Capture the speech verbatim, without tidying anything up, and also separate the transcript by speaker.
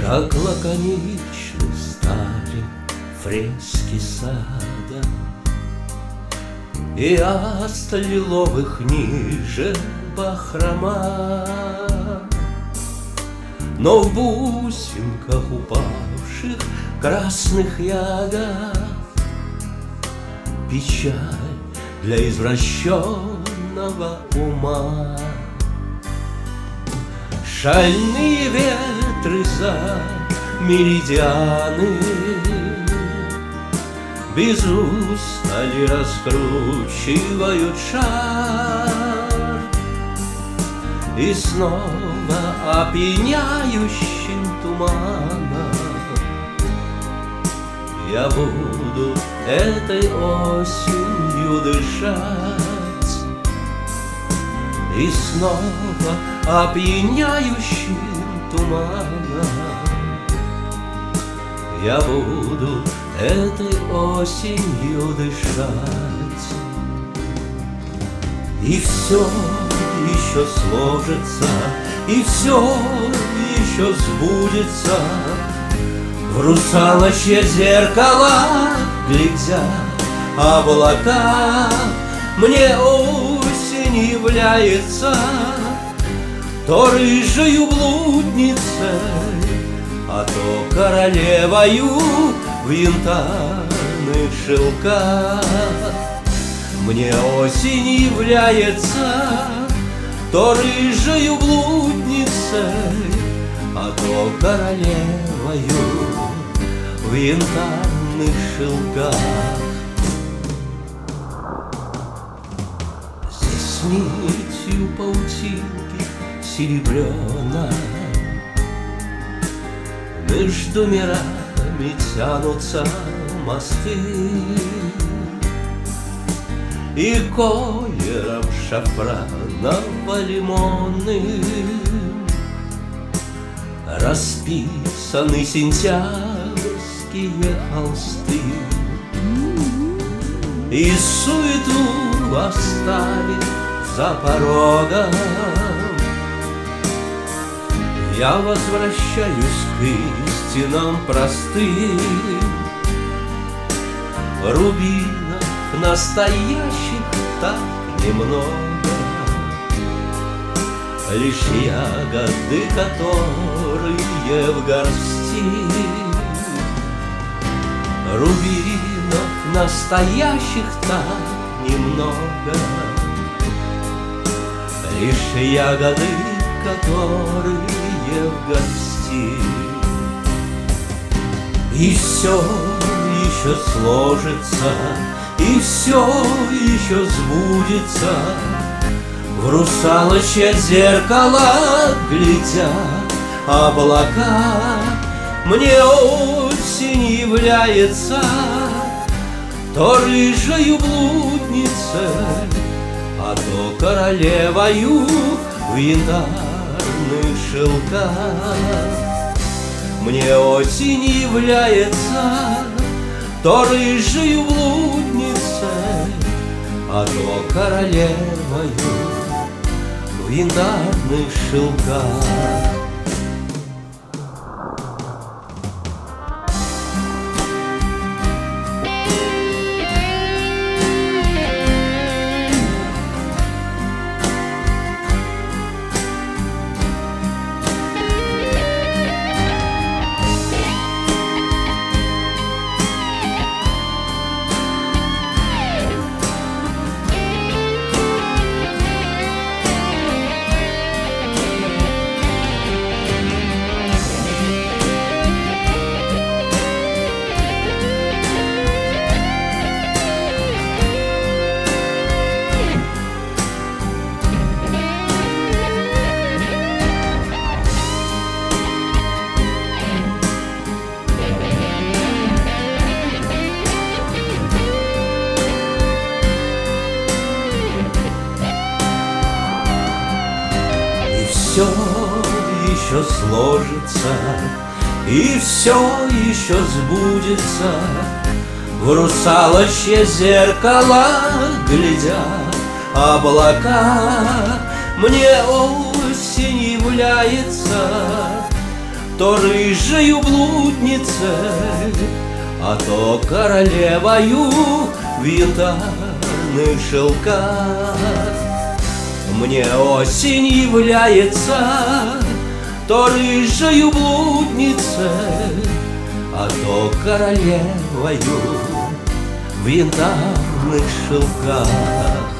Speaker 1: Как лаконичны стали фрески сада, и аст лиловых ниже бахрома. Но в бусинках упавших красных ягод печаль для извращенного ума. Шальные ветры за меридианы без устали раскручивают шар, и снова опьяняющим туманом я буду этой осенью дышать, и снова опьяняющим туманом я буду этой осенью дышать. И все еще сложится, и все еще сбудется. В русалочье зеркало глядя облака, мне осень является то рыжею блудницей, а то королевою в янтарных шелках. Мне осень является то рыжею блудницей, а то королевою в янтарных шелках. Здесь нитью паутинки серебряной между мирами тянутся мосты, и колером шафраново-лимонным расписаны сентябрьские холсты. И суету оставив за порогом, я возвращаюсь к истинам простым. Рубинов настоящих так немного, лишь ягоды, которые в горсти. Рубинов настоящих так немного, лишь ягоды, которые в горсти. И все еще сложится, и все еще сбудется. В русалочье зеркало глядя облака, мне осень является то рыжею блудницей, а то королевою в янтарных шелках. Мне осень является то рыжею блудницей, а то королевою в янтарных шелках. Все еще сложится, и все еще сбудется. В русалочье зеркало глядя облака, мне осень является то рыжею блудницей, а то королевою в янтарных шелках. Мне осень является то рыжею блудницей, а то королевою в янтарных шелках.